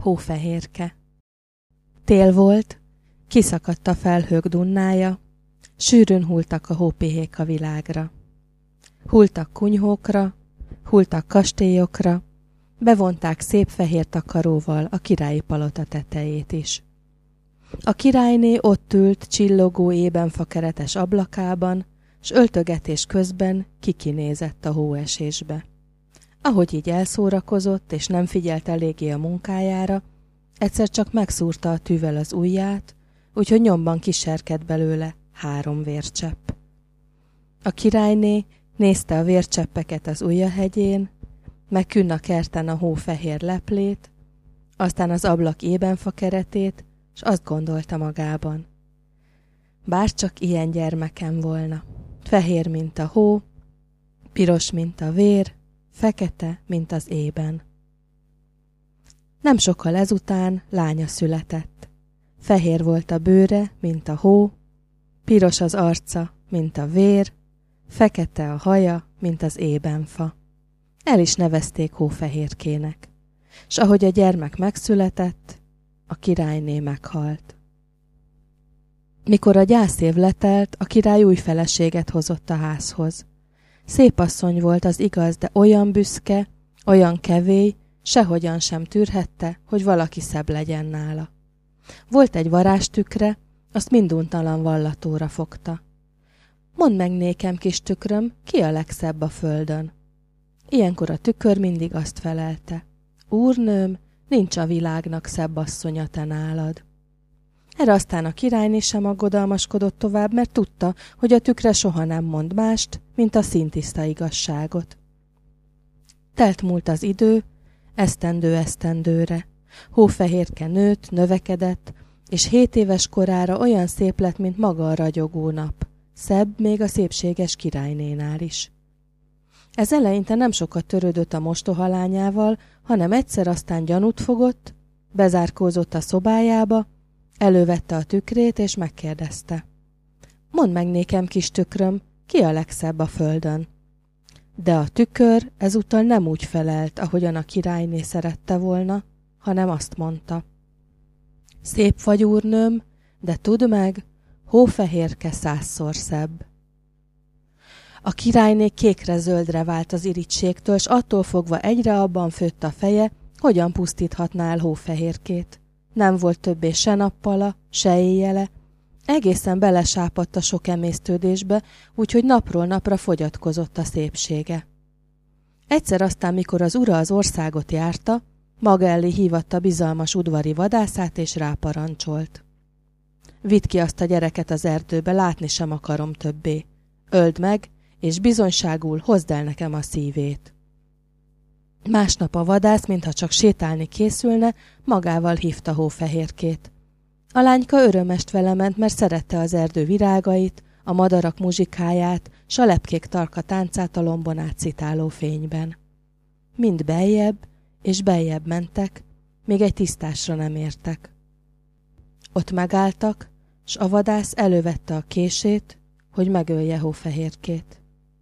Hófehérke. Tél volt, kiszakadt a felhők dunnája, sűrűn hultak a hópihék a világra. Hultak kunyhókra, hultak kastélyokra, bevonták szép fehér takaróval a királyi palota tetejét is. A királyné ott ült csillogó ébenfakeretes ablakában, s öltögetés közben kikinézett a hóesésbe. Ahogy így elszórakozott, és nem figyelt eléggé a munkájára, egyszer csak megszúrta a tűvel az ujját, úgyhogy nyomban kiserkedt belőle 3 vércsepp. A királyné nézte a vércseppeket az ujjahegyén, meg künn a kerten a hófehér leplét, aztán az ablak ébenfa keretét, s azt gondolta magában. Bárcsak ilyen gyermekem volna. Fehér, mint a hó, piros, mint a vér, fekete, mint az ében. Nem sokkal ezután lánya született. Fehér volt a bőre, mint a hó, piros az arca, mint a vér, fekete a haja, mint az ébenfa. El is nevezték Hófehérkének, s ahogy a gyermek megszületett, a királyné meghalt. Mikor a gyászév letelt, a király új feleséget hozott a házhoz. Szép asszony volt az igaz, de olyan büszke, olyan kevély, sehogyan sem tűrhette, hogy valaki szebb legyen nála. Volt egy varázstükre, azt minduntalan vallatóra fogta. Mondd meg nékem, kis tükröm, ki a legszebb a földön? Ilyenkor a tükör mindig azt felelte. Úrnőm, nincs a világnak szebb asszonya te nálad. Erre aztán a királyné sem aggodalmaskodott tovább, mert tudta, hogy a tükre soha nem mond mást, mint a színtiszta igazságot. Telt múlt az idő, esztendőre. Hófehérke nőtt, növekedett, és 7 éves korára olyan szép lett, mint maga a ragyogó nap. Szebb még a szépséges királynénál is. Ez eleinte nem sokat törődött a mostohalányával, hanem egyszer aztán gyanút fogott, bezárkózott a szobájába, elővette a tükrét és megkérdezte. Mondd meg nékem, kis tükröm, ki a legszebb a földön? De a tükör ezúttal nem úgy felelt, ahogyan a királyné szerette volna, hanem azt mondta. Szép vagy, úrnőm, de tudd meg, Hófehérke 100-szor szebb. A királyné kékre-zöldre vált az irítségtől, s attól fogva egyre abban főtt a feje, hogyan pusztíthatná el Hófehérkét. Nem volt többé se nappala, se éjjele, egészen belesápadt a sok emésztődésbe, úgyhogy napról napra fogyatkozott a szépsége. Egyszer aztán, mikor az ura az országot járta, maga elé hívatta bizalmas udvari vadászát és ráparancsolt. Vidd ki azt a gyereket az erdőbe, látni sem akarom többé. Öld meg, és bizonyságul hozd el nekem a szívét. Másnap a vadász, mintha csak sétálni készülne, magával hívta Hófehérkét. A lányka örömest vele ment, mert szerette az erdő virágait, a madarak muzsikáját, s a lepkék tarka táncát a lombon átszitáló fényben. Mind beljebb és beljebb mentek, még egy tisztásra nem értek. Ott megálltak, s a vadász elővette a kését, hogy megölje Hófehérkét.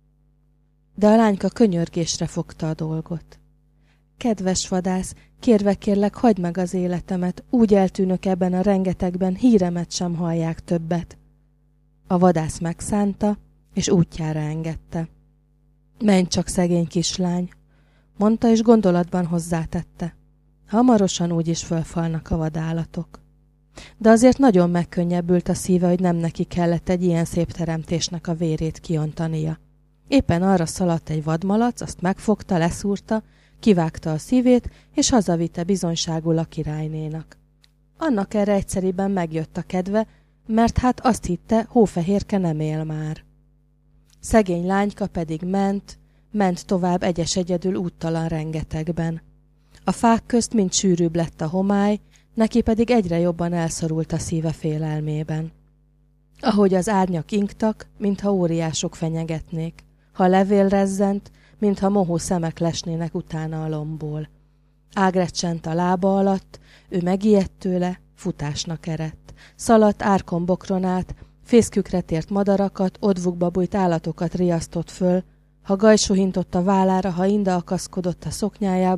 De a lányka könyörgésre fogta a dolgot. Kedves vadász, kérlek, hagyd meg az életemet, úgy eltűnök ebben a rengetegben, híremet sem hallják többet. A vadász megszánta, és útjára engedte. Menj csak, szegény kislány, mondta, és gondolatban hozzátette. Hamarosan úgyis fölfalnak a vadállatok. De azért nagyon megkönnyebbült a szíve, hogy nem neki kellett egy ilyen szép teremtésnek a vérét kiontania. Éppen arra szaladt egy vadmalac, azt megfogta, leszúrta, kivágta a szívét, és hazavitte bizonyságul a királynénak. Annak erre egyszeriben megjött a kedve, mert hát azt hitte, Hófehérke nem él már. Szegény lányka pedig ment tovább egyedül úttalan rengetegben. A fák közt mind sűrűbb lett a homály, neki pedig egyre jobban elszorult a szíve félelmében. Ahogy az árnyak inktak, mintha óriások fenyegetnék, ha levél rezzent, mintha mohó szemek lesnének utána a lombból. Ágrecsent a lába alatt, ő megijedt tőle, futásnak eredt. Szaladt árkon bokron át, fészkükre tért madarakat, odvukba bújt állatokat riasztott föl, ha gajsuhintott a vállára, ha inda akaszkodott a szoknyájába,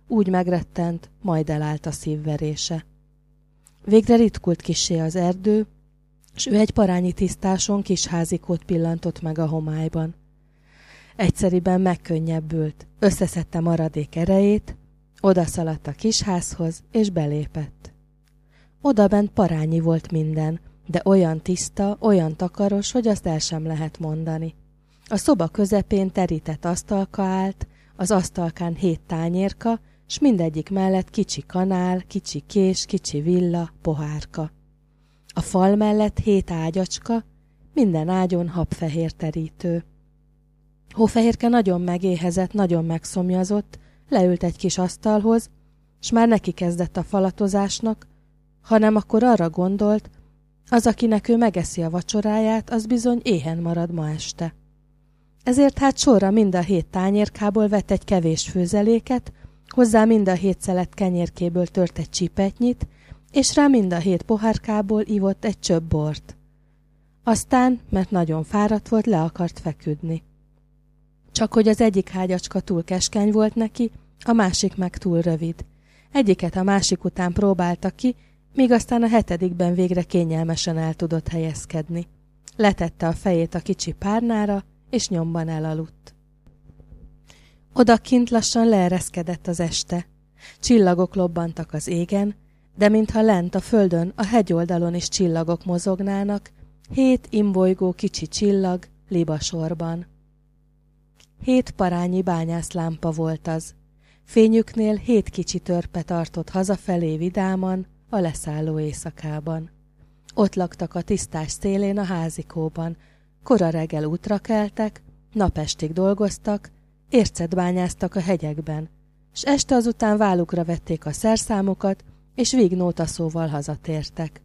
úgy megrettent, majd elállt a szívverése. Végre ritkult kissé az erdő, s ő egy parányi tisztáson kis házikót pillantott meg a homályban. Egyszeriben megkönnyebbült, összeszedte maradék erejét, odaszaladt a kisházhoz, és belépett. Odabent parányi volt minden, de olyan tiszta, olyan takaros, hogy azt el sem lehet mondani. A szoba közepén terített asztalka állt, az asztalkán 7 tányérka, s mindegyik mellett kicsi kanál, kicsi kés, kicsi villa, pohárka. A fal mellett 7 ágyacska, minden ágyon habfehér terítő. Hófehérke nagyon megéhezett, nagyon megszomjazott, leült egy kis asztalhoz, s már neki kezdett a falatozásnak, hanem akkor arra gondolt, az, akinek ő megeszi a vacsoráját, az bizony éhen marad ma este. Ezért hát sorra mind a 7 tányérkából vett egy kevés főzeléket, hozzá mind a 7 szelet kenyérkéből tört egy csipetnyit, és rá mind a 7 pohárkából ivott egy csöbb bort. Aztán, mert nagyon fáradt volt, le akart feküdni. Csak hogy az egyik ágyacska túl keskeny volt neki, a másik meg túl rövid. Egyiket a másik után próbálta ki, míg aztán a 7. végre kényelmesen el tudott helyezkedni. Letette a fejét a kicsi párnára, és nyomban elaludt. Odakint lassan leereszkedett az este. Csillagok lobbantak az égen, de mintha lent a földön, a hegyoldalon is csillagok mozognának, 7 imbolygó kicsi csillag libasorban. 7 parányi bányászlámpa volt az. Fényüknél 7 kicsi törpe tartott hazafelé vidáman, a leszálló éjszakában. Ott laktak a tisztás szélén a házikóban, kora reggel útra keltek, napestig dolgoztak, ércet bányáztak a hegyekben, s este azután vállukra vették a szerszámokat, és vígnótaszóval hazatértek.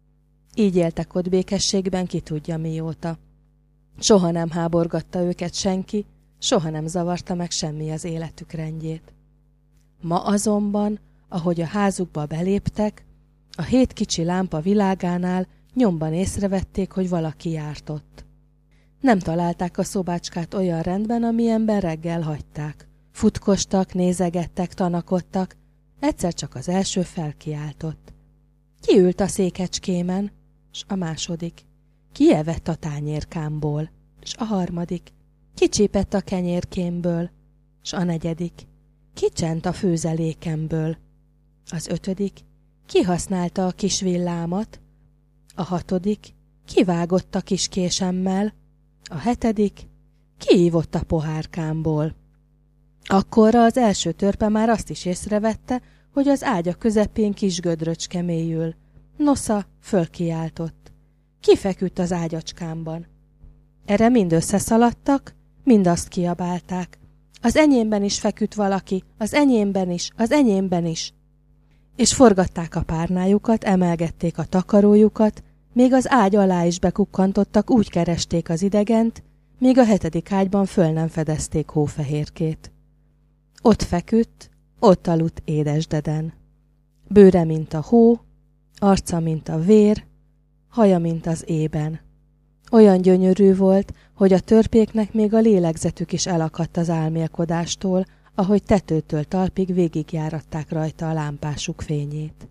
Így éltek ott békességben ki tudja mióta. Soha nem háborgatta őket senki, soha nem zavarta meg semmi az életük rendjét. Ma azonban, ahogy a házukba beléptek, a 7 kicsi lámpa világánál nyomban észrevették, hogy valaki járt ott. Nem találták a szobácskát olyan rendben, amilyenben reggel hagyták. Futkostak, nézegettek, tanakodtak, egyszer csak az első felkiáltott. Ki ült a székecskémen? S a második. Ki evett a tányérkámból? S a harmadik. Ki csípett a kenyérkémből? S a negyedik. Ki csent a főzelékemből? Az 5. Ki használta a kis villámat? A 6. Ki vágott a kis késemmel? A 7. Ki ívott a pohárkámból? Akkorra az első törpe már azt is észrevette, hogy az ágya közepén kis gödröcske mélyül. Nosza fölkiáltott. Ki feküdt az ágyacskámban? Erre mind összeszaladtak, mind azt kiabálták. Az enyémben is feküdt valaki, az enyémben is, az enyémben is. És forgatták a párnájukat, emelgették a takarójukat, még az ágy alá is bekukkantottak, úgy keresték az idegent, míg a 7. ágyban föl nem fedezték Hófehérkét. Ott feküdt, ott aludt édesdeden. Bőre, mint a hó, arca, mint a vér, haja, mint az ében. Olyan gyönyörű volt, hogy a törpéknek még a lélegzetük is elakadt az álmélkodástól, ahogy tetőtől talpig végigjáratták rajta a lámpásuk fényét.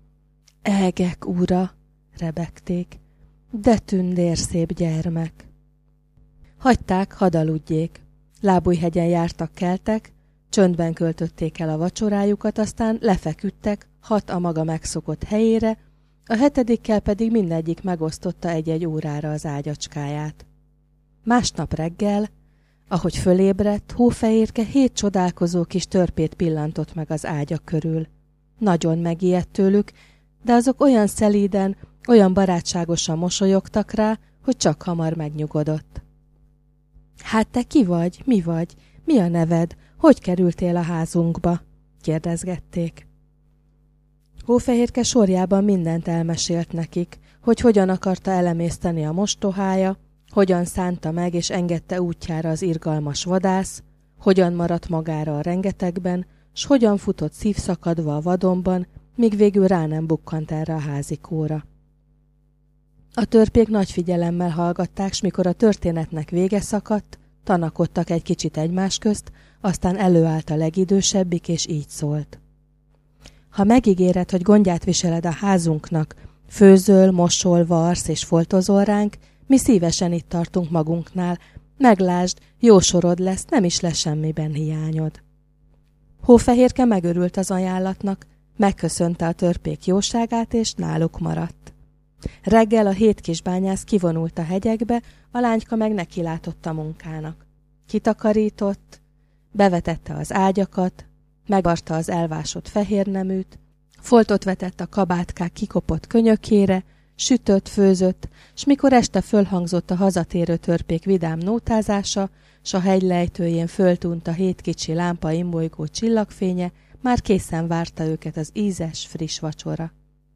Egek ura, rebegték, de tündér szép gyermek. Hagyták, hadd aludjék. Lábújhegyen jártak keltek, csöndben költötték el a vacsorájukat, aztán lefeküdtek 6 a maga megszokott helyére, a 7. pedig mindegyik megosztotta egy-egy órára az ágyacskáját. Másnap reggel, ahogy fölébredt, Hófehérke 7 csodálkozó kis törpét pillantott meg az ágyak körül. Nagyon megijedt tőlük, de azok olyan szelíden, olyan barátságosan mosolyogtak rá, hogy csak hamar megnyugodott. Hát te ki vagy? Mi vagy? Mi a neved? Hogy kerültél a házunkba? Kérdezgették. Hófehérke sorjában mindent elmesélt nekik, hogy hogyan akarta elemészteni a mostohája, hogyan szánta meg és engedte útjára az irgalmas vadász, hogyan maradt magára a rengetegben, s hogyan futott szívszakadva a vadonban, míg végül rá nem bukkant erre a házikóra. A törpék nagy figyelemmel hallgatták, s mikor a történetnek vége szakadt, tanakodtak egy kicsit egymás közt, aztán előállt a legidősebbik, és így szólt. Ha megígéred, hogy gondját viseled a házunknak, főzöl, mosol, varsz és foltozol ránk, mi szívesen itt tartunk magunknál. Meglásd, jó sorod lesz, nem is lesz semmiben hiányod. Hófehérke megörült az ajánlatnak, megköszönte a törpék jóságát, és náluk maradt. Reggel a 7 kisbányász kivonult a hegyekbe, a lányka meg nekilátott a munkának. Kitakarított, bevetette az ágyakat, megarta az elvásott fehérneműt, foltot vetett a kabátkák kikopott könyökére, sütött, főzött, s mikor este fölhangzott a hazatérő törpék vidám nótázása, s a hegy lejtőjén föltűnt a 7 kicsi lámpa imbolygó csillagfénye, már készen várta őket az ízes, friss vacsora.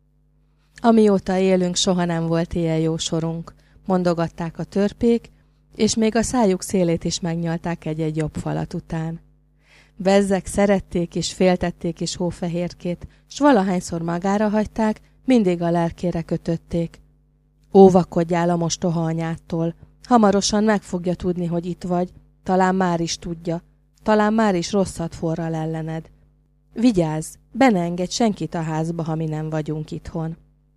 Amióta élünk, soha nem volt ilyen jó sorunk, mondogatták a törpék, és még a szájuk szélét is megnyalták egy-egy jobb falat után. Bezzeg szerették és féltették is Hófehérkét, s valahányszor magára hagyták, mindig a lelkére kötötték. Óvakodjál a mostoha anyádtól, hamarosan meg fogja tudni, hogy itt vagy, talán már is tudja, talán már is rosszat forral ellened. Vigyázz, be ne engedj senkit a házba, ha mi nem vagyunk itthon.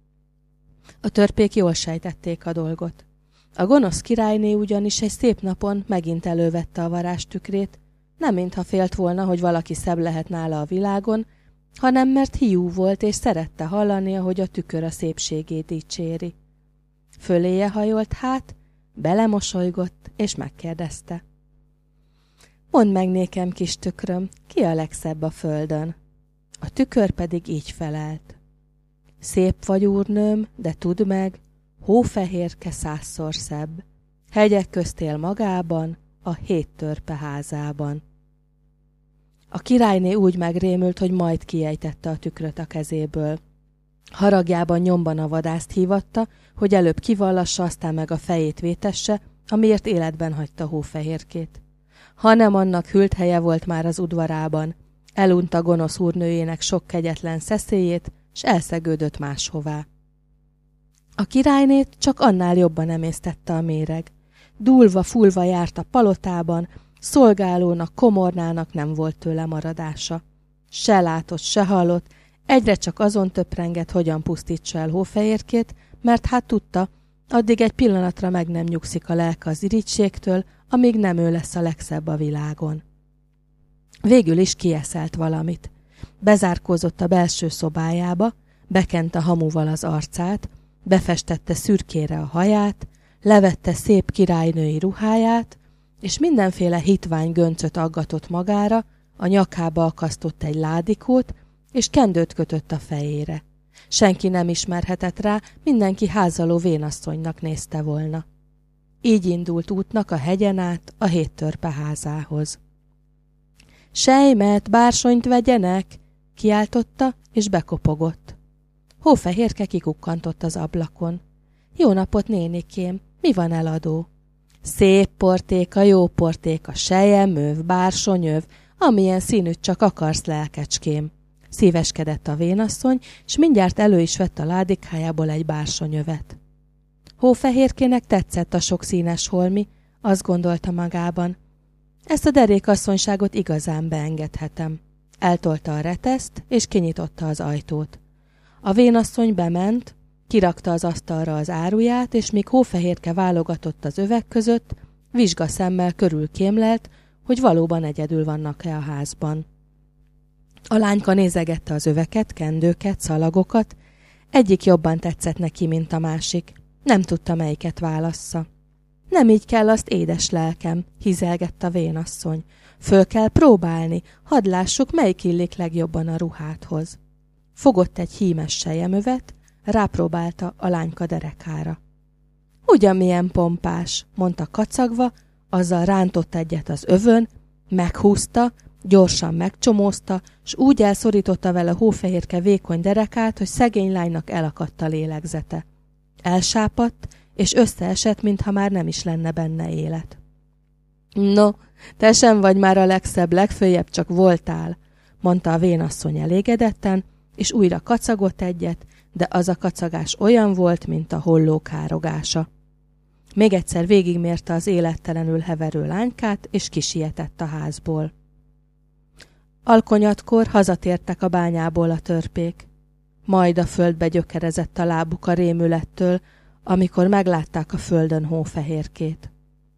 A törpék jól sejtették a dolgot. A gonosz királyné ugyanis egy szép napon megint elővette a varázstükrét, nem mintha félt volna, hogy valaki szebb lehet nála a világon, hanem mert hiú volt, és szerette hallani, ahogy a tükör a szépségét dicséri. Föléje hajolt hát, belemosolygott, és megkérdezte. Mondd meg nékem, kis tükröm, ki a legszebb a földön? A tükör pedig így felelt. Szép vagy, úrnőm, de tudd meg, Hófehérke 100-szor szebb. Hegyek közt él magában, a 7 törpe házában. A királyné úgy megrémült, hogy majd kiejtette a tükröt a kezéből. Haragjában nyomban a vadászt hívatta, hogy előbb kivallassa, aztán meg a fejét vétesse, amiért életben hagyta Hófehérkét. Hanem annak hűlt helye volt már az udvarában, elunta gonosz úrnőjének sok kegyetlen szeszélyét, s elszegődött máshová. A királynét csak annál jobban emésztette a méreg. Dúlva-fulva járt a palotában, szolgálónak, komornának nem volt tőle maradása. Se látott, se hallott, egyre csak azon töprengett, hogyan pusztítsa el Hófehérkét, mert hát tudta, addig egy pillanatra meg nem nyugszik a lelke az irigységtől, amíg nem ő lesz a legszebb a világon. Végül is kieszelt valamit. Bezárkózott a belső szobájába, bekente hamuval az arcát, befestette szürkére a haját, levette szép királynői ruháját, és mindenféle hitvány göncöt aggatott magára, a nyakába akasztott egy ládikót, és kendőt kötött a fejére. Senki nem ismerhetett rá, mindenki házaló vénasszonynak nézte volna. Így indult útnak a hegyen át a 7 törpe házához. Sejmet, bársonyt vegyenek! Kiáltotta, és bekopogott. Hófehérke kikukkantott az ablakon. Jó napot, nénikém, mi van eladó? Szép portéka, jó portéka, selyemöv, bársonyöv, amilyen színűt csak akarsz, lelkecském. Szíveskedett a vénasszony, s mindjárt elő is vett a ládikájából egy bársonyövet. Hófehérkének tetszett a sok színes holmi, azt gondolta magában. Ezt a derékasszonyságot igazán beengedhetem. Eltolta a reteszt, és kinyitotta az ajtót. A vénasszony bement, kirakta az asztalra az áruját, és míg Hófehérke válogatott az övek között, vizsgaszemmel körülkémlelt, hogy valóban egyedül vannak-e a házban. A lányka nézegette az öveket, kendőket, szalagokat, egyik jobban tetszett neki, mint a másik. Nem tudta, melyiket válassza. Nem így kell azt, édes lelkem, hizelgett a vénasszony. Föl kell próbálni, hadd lássuk, melyik illik legjobban a ruhádhoz. Fogott egy hímes selyemövet, rápróbálta a lányka derekára. Ugyan milyen pompás, mondta kacagva, azzal rántott egyet az övön, meghúzta, gyorsan megcsomózta, s úgy elszorította vele Hófehérke vékony derekát, hogy szegény lánynak elakadt a lélegzete. Elsápadt, és összeesett, mintha már nem is lenne benne élet. No, te sem vagy már a legszebb, legföljebb csak voltál, mondta a vénasszony elégedetten, és újra kacagott egyet, de az a kacagás olyan volt, mint a holló károgása. Még egyszer végigmérte az élettelenül heverő lánykát, és kisietett a házból. Alkonyatkor hazatértek a bányából a törpék. Majd a földbe gyökerezett a lábuk a rémülettől, amikor meglátták a földön Hófehérkét.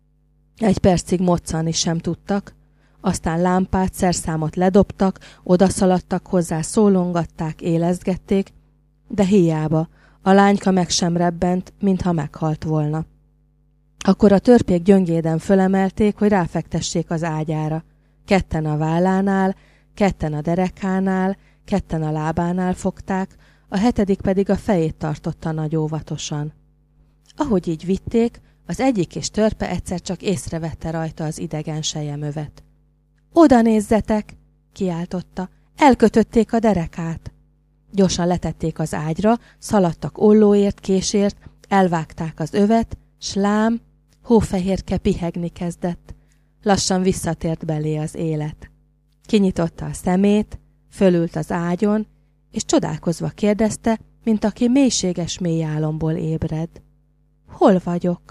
Egy percig moccani sem tudtak, aztán lámpát, szerszámot ledobtak, odaszaladtak hozzá, szólongatták, élezgették, de hiába, a lányka meg sem rebbent, mintha meghalt volna. Akkor a törpék gyöngéden fölemelték, hogy ráfektessék az ágyára. Ketten a vállánál, ketten a derekánál, ketten a lábánál fogták, a hetedik pedig a fejét tartotta nagy óvatosan. Ahogy így vitték, az egyik és törpe egyszer csak észrevette rajta az idegen selyemövet. Oda nézzetek! Kiáltotta. Elkötötték a derekát. Gyorsan letették az ágyra, szaladtak ollóért, késért, elvágták az övet, s lám, Hófehérke pihegni kezdett. Lassan visszatért belé az élet. Kinyitotta a szemét, fölült az ágyon, és csodálkozva kérdezte, mint aki mélységes mély álomból ébred. Hol vagyok?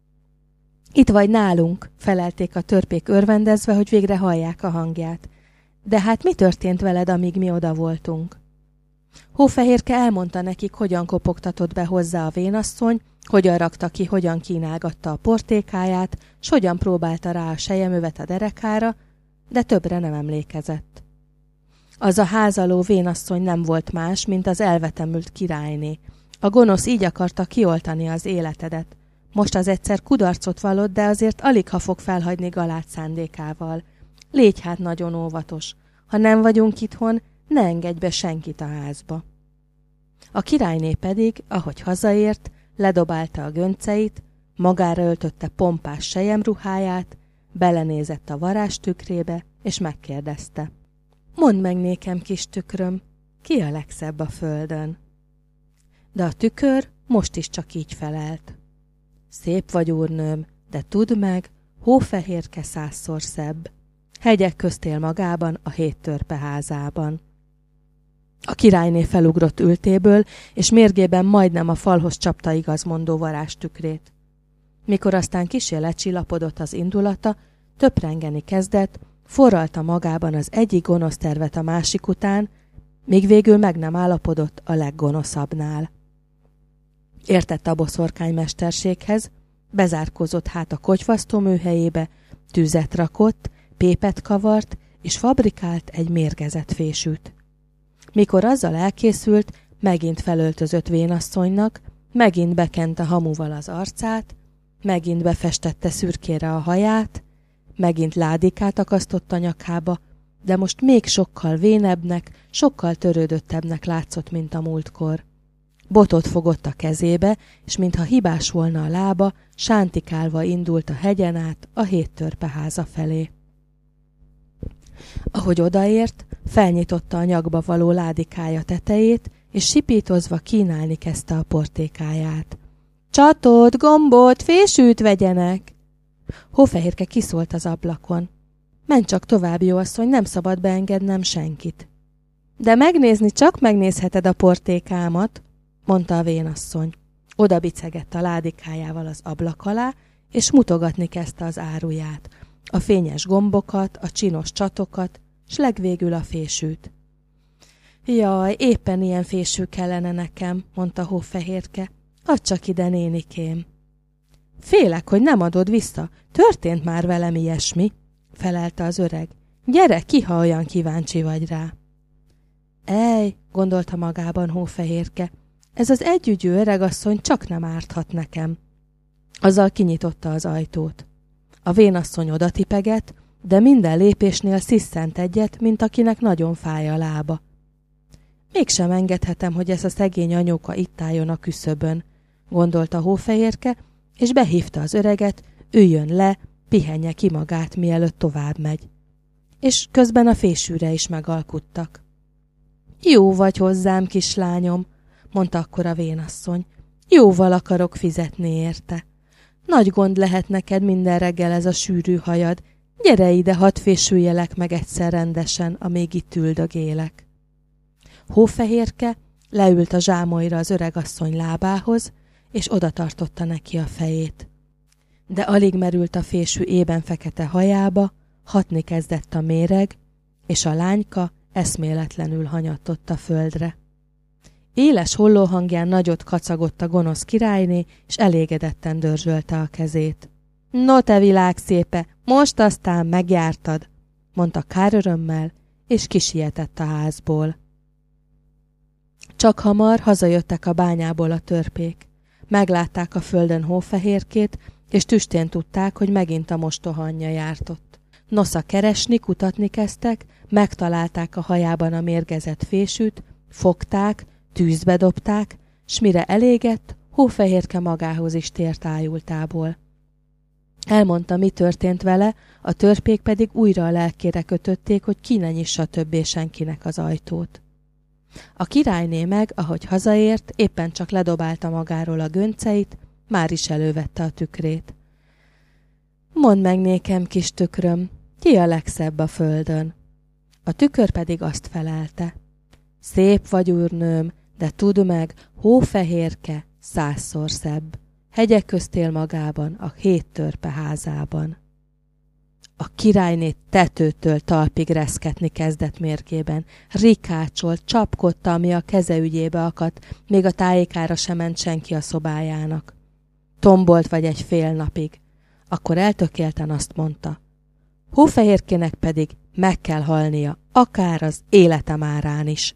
Itt vagy nálunk, felelték a törpék örvendezve, hogy végre hallják a hangját. De hát mi történt veled, amíg mi oda voltunk? Hófehérke elmondta nekik, hogyan kopogtatott be hozzá a vénasszony, hogyan rakta ki, hogyan kínálgatta a portékáját, s hogyan próbálta rá a selyemövet a derekára, de többre nem emlékezett. Az a házaló vénasszony nem volt más, mint az elvetemült királyné. A gonosz így akarta kioltani az életedet. Most az egyszer kudarcot vallott, de azért aligha fog felhagyni galát szándékával. Légy hát nagyon óvatos. Ha nem vagyunk itthon, ne engedj be senkit a házba. A királyné pedig, ahogy hazaért, ledobálta a gönceit, magára öltötte pompás selyemruháját, belenézett a varázstükrébe, és megkérdezte. Mondd meg nékem, kis tükröm, ki a legszebb a földön? De a tükör most is csak így felelt. Szép vagy, úrnőm, de tudd meg, Hófehérke 100-szor szebb. Hegyek közt él magában, a 7 törpe házában. A királyné felugrott ültéből, és mérgében majdnem a falhoz csapta igazmondó varázstükrét. Mikor aztán kissé lecsillapodott az indulata, töprengeni kezdett, forralta magában az egyik gonosz tervet a másik után, míg végül meg nem állapodott a leggonoszabbnál. Értett a boszorkánymesterséghez, bezárkózott hát a kogyfasztó műhelyébe, tüzet rakott, pépet kavart, és fabrikált egy mérgezett fésűt. Mikor azzal elkészült, megint felöltözött vénasszonynak, megint bekente hamuval az arcát, megint befestette szürkére a haját, megint ládikát akasztott a nyakába, de most még sokkal vénebbnek, sokkal törődöttebbnek látszott, mint a múltkor. Botot fogott a kezébe, és mintha hibás volna a lába, sántikálva indult a hegyen át a 7 törpe háza felé. Ahogy odaért, felnyitotta a nyakba való ládikája tetejét, és sipítozva kínálni kezdte a portékáját. Csatot, gombot, fésűt vegyenek! Hófehérke kiszólt az ablakon. Menj csak tovább, jó asszony, nem szabad beengednem senkit. De megnézni csak megnézheted a portékámat, mondta a vénasszony. Oda bicegett a ládikájával az ablak alá, és mutogatni kezdte az áruját, a fényes gombokat, a csinos csatokat, s legvégül a fésűt. Jaj, éppen ilyen fésű kellene nekem, mondta Hófehérke. Add csak ide, nénikém. Félek, hogy nem adod vissza. Történt már velem ilyesmi, felelte az öreg. Gyere ki, ha olyan kíváncsi vagy rá. Ej, gondolta magában Hófehérke, ez az együgyű öregasszony csak nem árthat nekem. Azzal kinyitotta az ajtót. A vénasszony odatipegett, de minden lépésnél sziszent egyet, mint akinek nagyon fáj a lába. Mégsem engedhetem, hogy ez a szegény anyóka itt álljon a küszöbön, gondolta Hófehérke, és behívta az öreget, üljön le, pihenje ki magát, mielőtt tovább megy. És közben a fésűre is megalkuttak. Jó vagy hozzám, kislányom, mondta akkor a vénasszony. Jóval akarok fizetni érte. Nagy gond lehet neked minden reggel ez a sűrű hajad. Gyere ide, hadd fésüljelek meg egyszer rendesen, amíg itt üldögélek. Hófehérke leült a zsámolyra az öregasszony lábához, és oda tartotta neki a fejét. de alig merült a fésű ében fekete hajába, hatni kezdett a méreg, és a lányka eszméletlenül hanyatott a földre. Éles hollóhangján nagyot kacagott a gonosz királyné, és elégedetten dörzsölte a kezét. No te világ szépe, most aztán megjártad, mondta kárörömmel, és kisietett a házból. Csak hamar hazajöttek a bányából a törpék. Meglátták a földön hófehérkét, és tüstén tudták, hogy megint a mostoha anyja jártott. Nosza keresni, kutatni kezdtek, megtalálták a hajában a mérgezett fésűt, fogták, tűzbe dobták, s mire elégett, hófehérke magához is tért ájultából. Elmondta, mi történt vele, a törpék pedig újra a lelkére kötötték, hogy ki ne nyissa többé senkinek az ajtót. A királyné meg, ahogy hazaért, éppen csak ledobálta magáról a gönceit, már is elővette a tükrét. Mondd meg nékem, kis tükröm, ki a legszebb a földön? A tükör pedig azt felelte. Szép vagy, úrnőm, de tudd meg, hófehérke 100-szor szebb. Hegyek közt él magában, a 7 törpe házában. A királyné tetőtől talpig reszketni kezdett mérgében. Rikácsolt, csapkodta, ami a keze ügyébe akadt, még a tájékára sem ment senki a szobájának. Tombolt vagy egy fél napig. Akkor eltökélten azt mondta. Hófehérkének pedig meg kell halnia, akár az életem árán is.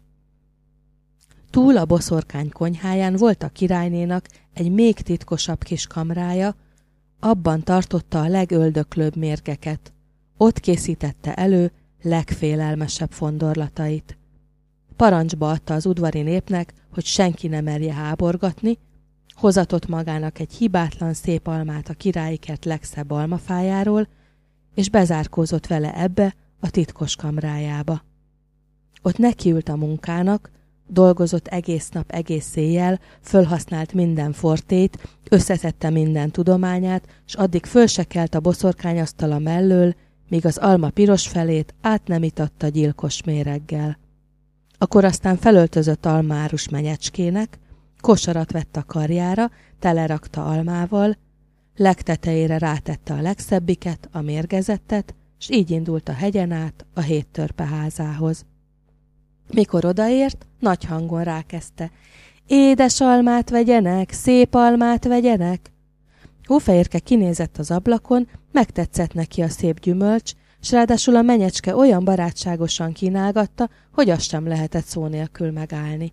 Túl a boszorkány konyháján volt a királynénak egy még titkosabb kis kamrája, abban tartotta a legöldöklőbb mérgeket. Ott készítette elő legfélelmesebb fondorlatait. Parancsba adta az udvari népnek, hogy senki ne merje háborgatni, hozatott magának egy hibátlan szép almát a királyi kert legszebb almafájáról, és bezárkózott vele ebbe a titkos kamrájába. Ott nekiült a munkának, dolgozott egész nap, egész éjjel, fölhasznált minden fortét, összeszedte minden tudományát, s addig föl se kelt a boszorkányasztala mellől, míg az alma piros felét át nem itatta gyilkos méreggel. Akkor aztán felöltözött almárus menyecskének, kosarat vett a karjára, telerakta almával, legtetejére rátette a legszebbiket, a mérgezettet, s így indult a hegyen át a 7 törpe házához. Mikor odaért, nagy hangon rákezdte. Édes almát vegyenek, szép almát vegyenek! Hófehérke kinézett az ablakon, megtetszett neki a szép gyümölcs, s ráadásul a menyecske olyan barátságosan kínálgatta, hogy azt sem lehetett szó nélkül megállni.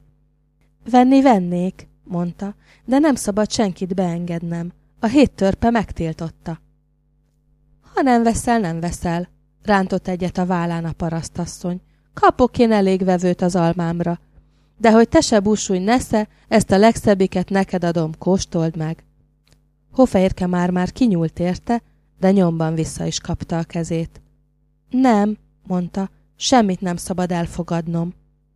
Vennék, mondta, de nem szabad senkit beengednem. A 7 törpe megtiltotta. Ha nem veszel, nem veszel, rántott egyet a vállán a parasztasszony. Kapok én elég vevőt az almámra. De hogy te se búsulj, nesze, ezt a legszebbiket neked adom, kóstold meg. Hófehérke már kinyúlt érte, de nyomban vissza is kapta a kezét. Nem, mondta, semmit nem szabad elfogadnom.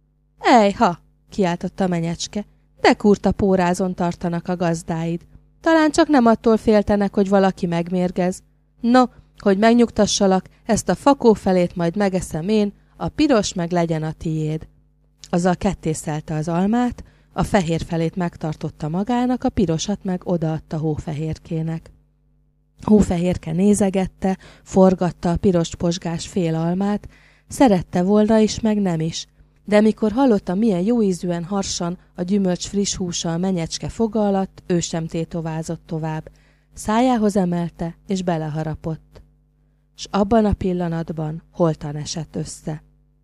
Ejha, kiáltotta a menyecske, de kurta pórázon tartanak a gazdáid. Talán csak nem attól féltenek, hogy valaki megmérgez. No, hogy megnyugtassalak, ezt a fakófelét majd megeszem én, a piros meg legyen a tiéd. Azzal kettészelte az almát, a fehér felét megtartotta magának, a pirosat meg odaadta Hófehérkének. Hófehérke nézegette, forgatta a piros posgás fél almát, szerette volna is, meg nem is, de mikor hallotta, milyen jóízűen harsan a gyümölcs friss húsa a menyecske foga alatt, ő sem tétovázott tovább. Szájához emelte, és beleharapott. S abban a pillanatban holtan esett össze.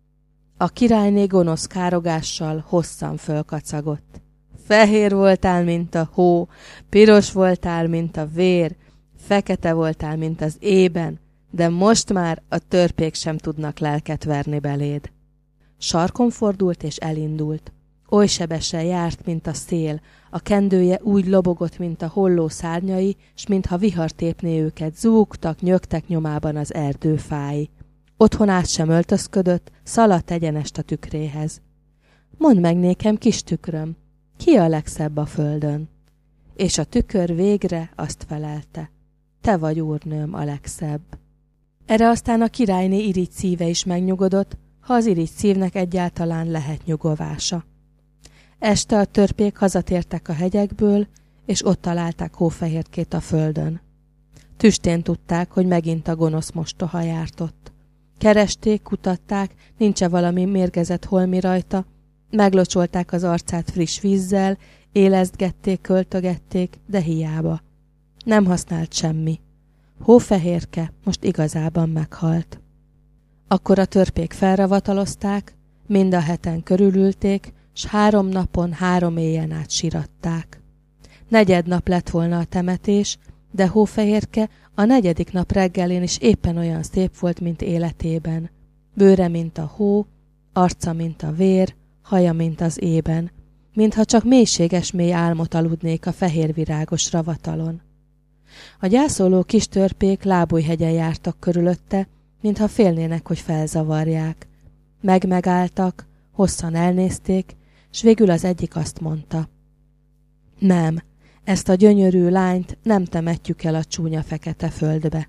A királyné gonosz károgással hosszan fölkacagott. Fehér voltál, mint a hó, piros voltál, mint a vér, fekete voltál, mint az ében, de most már a törpék sem tudnak lelket verni beléd. Sarkon fordult és elindult. Oly sebesen járt, mint a szél, a kendője úgy lobogott, mint a holló szárnyai, s mintha vihar tépné őket, zúgtak, nyögtek nyomában az erdőfái. Otthon át sem öltözködött, szaladt egyenest a tükréhez. Mondd meg nékem, kis tükröm, ki a legszebb a földön? És a tükör végre azt felelte. Te vagy, úrnőm, a legszebb. Erre aztán a királyné irigy szíve is megnyugodott, ha az irigy szívnek egyáltalán lehet nyugovása. Este a törpék hazatértek a hegyekből, és ott találták Hófehérkét a földön. Tüstén tudták, hogy megint a gonosz mostoha járt ott. Keresték, kutatták, nincs-e valami mérgezett holmi rajta, meglocsolták az arcát friss vízzel, élesztgették, költögették, de hiába. Nem használt semmi. Hófehérke most igazában meghalt. Akkor a törpék felravatalozták, mind a heten körülülték, s 3 napon 3 éjjel át siratták. 4. nap lett volna a temetés, de Hófehérke a 4. nap reggelén is éppen olyan szép volt, mint életében. Bőre, mint a hó, arca, mint a vér, haja, mint az ében, mintha csak mélységes mély álmot aludnék a fehérvirágos ravatalon. A gyászoló kis törpék lábújhegyen jártak körülötte, mintha félnének, hogy felzavarják. Megálltak, hosszan elnézték, s végül az egyik azt mondta: nem, ezt a gyönyörű lányt nem temetjük el a csúnya fekete földbe.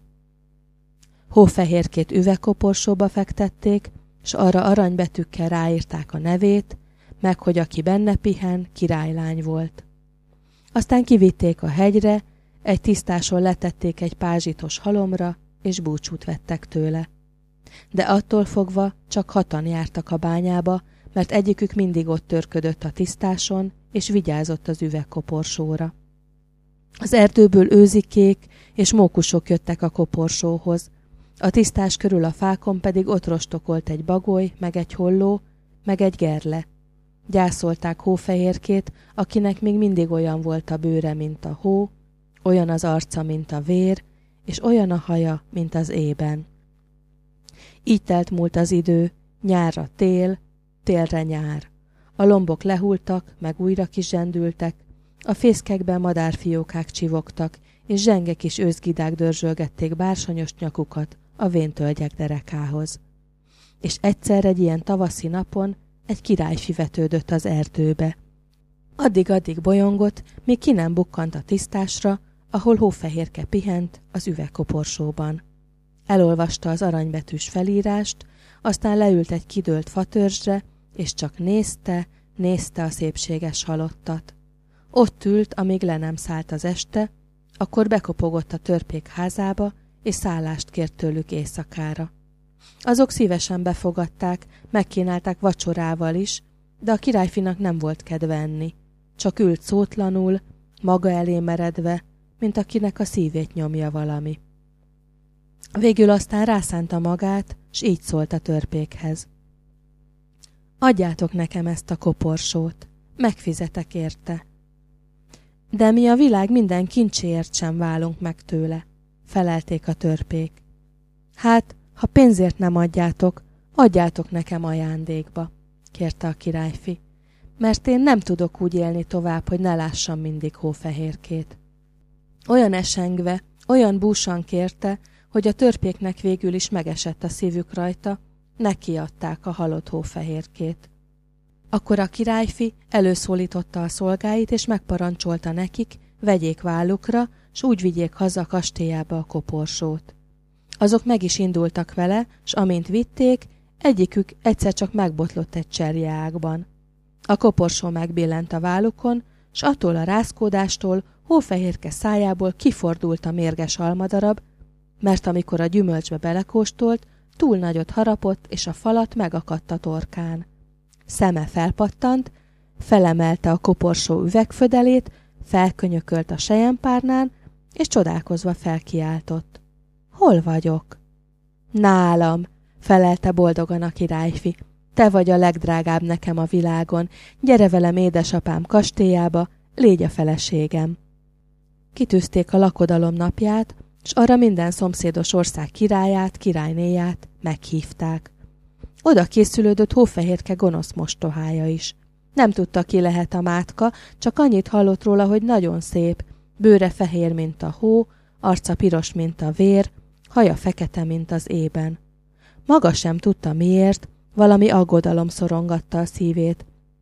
Hófehérkét üvegkoporsóba fektették, s arra aranybetűkkel ráírták a nevét, meg hogy aki benne pihen, királylány volt. Aztán kivitték a hegyre, egy tisztáson letették egy pázsitos halomra, és búcsút vettek tőle. De attól fogva csak 6-an jártak a bányába, mert egyikük mindig ott törködött a tisztáson, és vigyázott az üvegkoporsóra. Az erdőből őzikék és mókusok jöttek a koporsóhoz, a tisztás körül a fákon pedig ott rostokolt egy bagoly, meg egy holló, meg egy gerle. Gyászolták Hófehérkét, akinek még mindig olyan volt a bőre, mint a hó, olyan az arca, mint a vér, és olyan a haja, mint az ében. Így telt múlt az idő, nyárra tél, télre nyár. A lombok lehultak, meg újra kizsendültek, a fészkekben madárfiókák csivogtak, és zsenge kis őszgidák dörzsölgették bársonyos nyakukat a véntölgyek derekához. És egyszer egy ilyen tavaszi napon egy királyfi vetődött az erdőbe. Addig-addig bolyongott, míg ki nem bukkant a tisztásra, ahol Hófehérke pihent az üvegkoporsóban. Elolvasta az aranybetűs felírást, aztán leült egy kidőlt fatörzsre, és csak nézte a szépséges halottat. Ott ült, amíg le nem szállt az este, akkor bekopogott a törpék házába, és szállást kért tőlük éjszakára. Azok szívesen befogadták, megkínálták vacsorával is, de a királyfinak nem volt kedve enni. Csak ült szótlanul, maga elé meredve, mint akinek a szívét nyomja valami. Végül aztán rászánta magát, s így szólt a törpékhez: adjátok nekem ezt a koporsót, megfizetek érte. De mi a világ minden kincséért sem válunk meg tőle, felelték a törpék. Hát, ha pénzért nem adjátok, adjátok nekem ajándékba, kérte a királyfi, mert én nem tudok úgy élni tovább, hogy ne lássam mindig Hófehérkét. Olyan esengve, olyan búsan kérte, hogy a törpéknek végül is megesett a szívük rajta, nekiadták a halott Hófehérkét. Akkor a királyfi előszólította a szolgáit, és megparancsolta nekik, vegyék vállukra, s úgy vigyék haza a kastélyába a koporsót. Azok meg is indultak vele, s amint vitték, egyikük egyszer csak megbotlott egy cserjeágban. A koporsó megbillent a vállukon, s attól a rázkódástól Hófehérke szájából kifordult a mérges almadarab, mert amikor a gyümölcsbe belekóstolt, túl nagyot harapott, és a falat megakadt a torkán. Szeme felpattant, felemelte a koporsó üvegfödelét, felkönyökölt a selyempárnán, és csodálkozva felkiáltott: hol vagyok? Nálam, felelte boldogan a királyfi. Te vagy a legdrágább nekem a világon, gyere velem édesapám kastélyába, légy a feleségem. Kitűzték a lakodalom napját, s arra minden szomszédos ország királyát, királynéját meghívták. Oda készülődött Hófehérke gonosz mostohája is. Nem tudta, ki lehet a mátka, csak annyit hallott róla, hogy nagyon szép, bőre fehér, mint a hó, arca piros, mint a vér, haja fekete, mint az ében. Maga sem tudta miért, valami aggodalom szorongatta a szívét.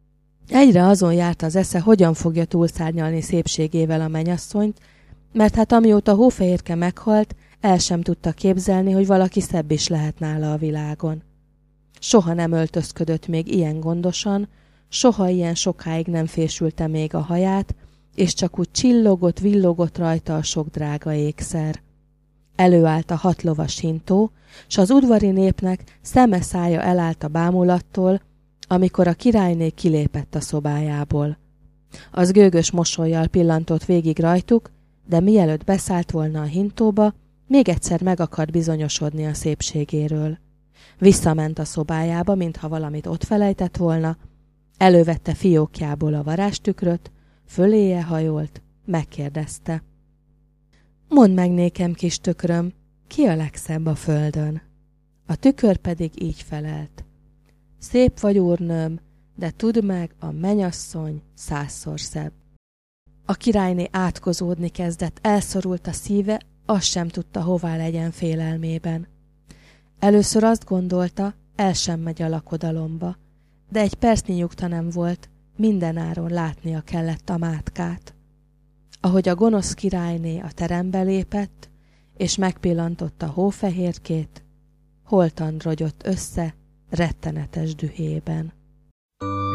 Egyre azon járt az esze, hogyan fogja túlszárnyalni szépségével a mennyasszonyt, mert hát amióta Hófehérke meghalt, el sem tudta képzelni, hogy valaki szebb is lehet nála a világon. Soha nem öltözködött még ilyen gondosan, soha ilyen sokáig nem fésülte még a haját, és csak úgy csillogott, villogott rajta a sok drága ékszer. Előállt a 6 lovas hintó, s az udvari népnek szeme szája elállt a bámulattól, amikor a királyné kilépett a szobájából. Az gőgös mosollyal pillantott végig rajtuk, de mielőtt beszállt volna a hintóba, még egyszer meg akart bizonyosodni a szépségéről. Visszament a szobájába, mintha valamit ott felejtett volna, elővette fiókjából a varázstükröt, föléje hajolt, megkérdezte. Mondd meg nékem, kis tükröm, ki a legszebb a földön? A tükör pedig így felelt. Szép vagy, úrnőm, de tudd meg, a mennyasszony 100-szor szebb. A királyné átkozódni kezdett, elszorult a szíve, azt sem tudta, hová legyen félelmében. Először azt gondolta, el sem megy a lakodalomba, de egy percnyi nyugta nem volt, mindenáron látnia kellett a mátkát. Ahogy a gonosz királyné a terembe lépett, és megpillantotta hófehérkét, holtan rogyott össze rettenetes dühében.